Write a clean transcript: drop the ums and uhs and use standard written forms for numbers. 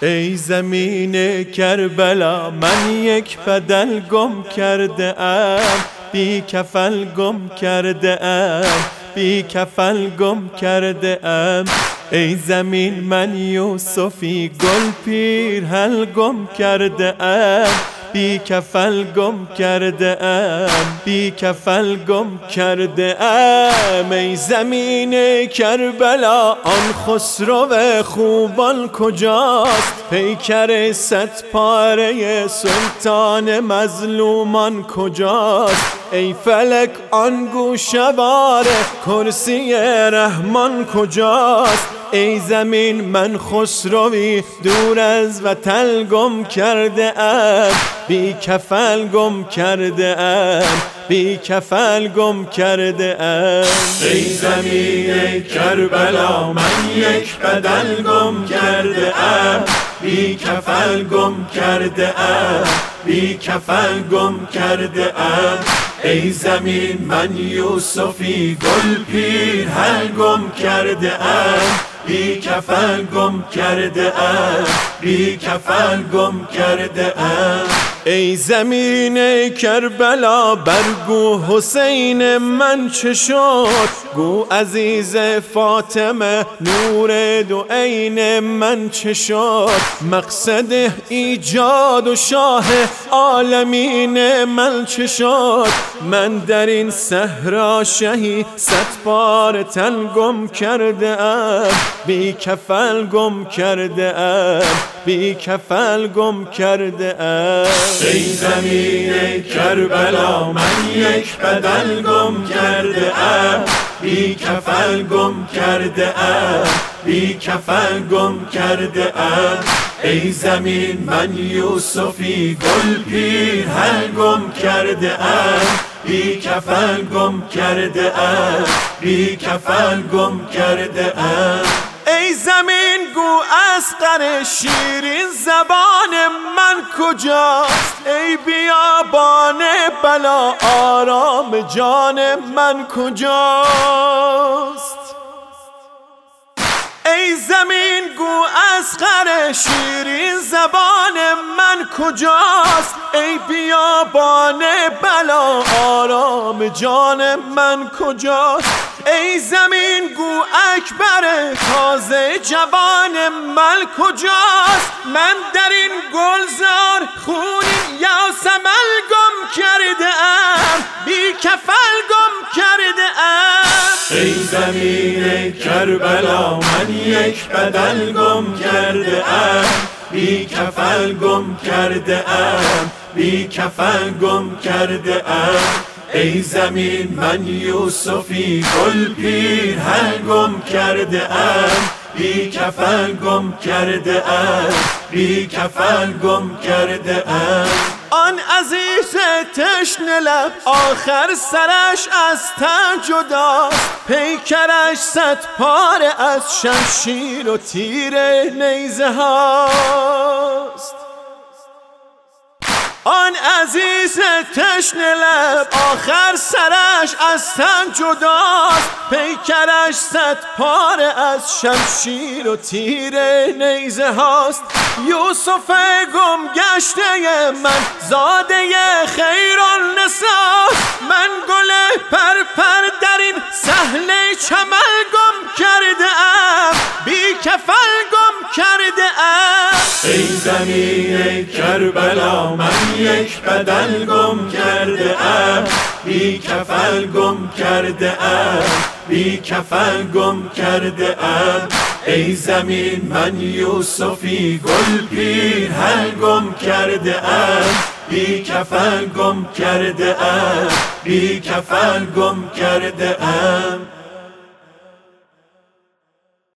ای زمین کربلا من یک بدل گم کرده ام، بی کفل گم کرده ام، بی کفل گم کرده ام. ای زمین من یوسفی گل پیرهن گم کرده ام، بی کفل گم کرده ام، بی کفل گم کرده ام. ای زمین کربلا آن خسرو خوبان کجاست؟ پیکر صد پاره سلطان مظلومان کجاست؟ ای فلک آن گوشوار کرسی رحمان کجاست؟ ای زمین من خسروی دور از وطن گم کرده ام، بی کفل گم کرده ام، بی کفل گم کرده ام. ای زمین کربلا من یک بدل گم کرده ام، بی کفل گم کرده ام، بی کفل گم کرده ام. ای زمین من یوسفی گل پیرهن گم کرده ام، بی کفل گم کرده ام، بی کفل گم کرده ام. ای زمین کربلا برگو حسین من چه شد؟ گو عزیز فاطمه نور دو عین من چه شد؟ مقصد ایجاد و شاه عالمین من چه شد؟ من در این صحرا شهی صد بار تن گم کرده ام، بی کفل گم کرده ام، بی کفل گم کرده ام. ای زمین کربلا من یک بدل گم کرده ام، بی کفل گم کرده ام، بی کفل گم کرده ام. ای زمین من یوسفی گل پیرهن گم کرده ام، بی کفل گم کرده ام، بی کفل گم کرده ام. ای زمین گو اصغر شیرین زبان من کجاست؟ ای بیابان بلا آرام جان من کجاست؟ ای زمین گو اصغر شیرین زبان من کجاست؟ ای بیابان بلا آرام جان من کجاست؟ ای زمین گو اکبر تازه جوان من کجاست؟ من در این گلزار خونین یاسمن گم کرده ام، بی کفل گم کرده ام. ای زمین کربلا من یک بدل گم کرده ام، بی کفل گم کرده ام، بی کفل گم کرده ام. ای زمین من یوسفی گل پیرهن گم کرده ام، بی کفل گم کرده ام، بی کفل گم کرده ام. آن عزیز تشنه لب آخر سرش از تن جداست، پیکرش صد پاره از شمشیر و تیر نیزه هاست. آن عزیز تشنه لب آخر سرش از تن جداست، پیکرش صد پاره از شمشیر و تیر نیزه هاست. یوسف گم گشته من زاده خیرالنسا، من گل پرپر در این صحنه چمن گم کرده ام، بی کفل گم کرده ام. ای زمین کربلا من یک بدل گم کرده ام، بی کفل گم کرده ام، بی کفل گم کرده ام. ای زمین من یوسفی گل پیرهن گم کرده ام، بی کفل گم کرده ام، بی کفل گم کرده ام.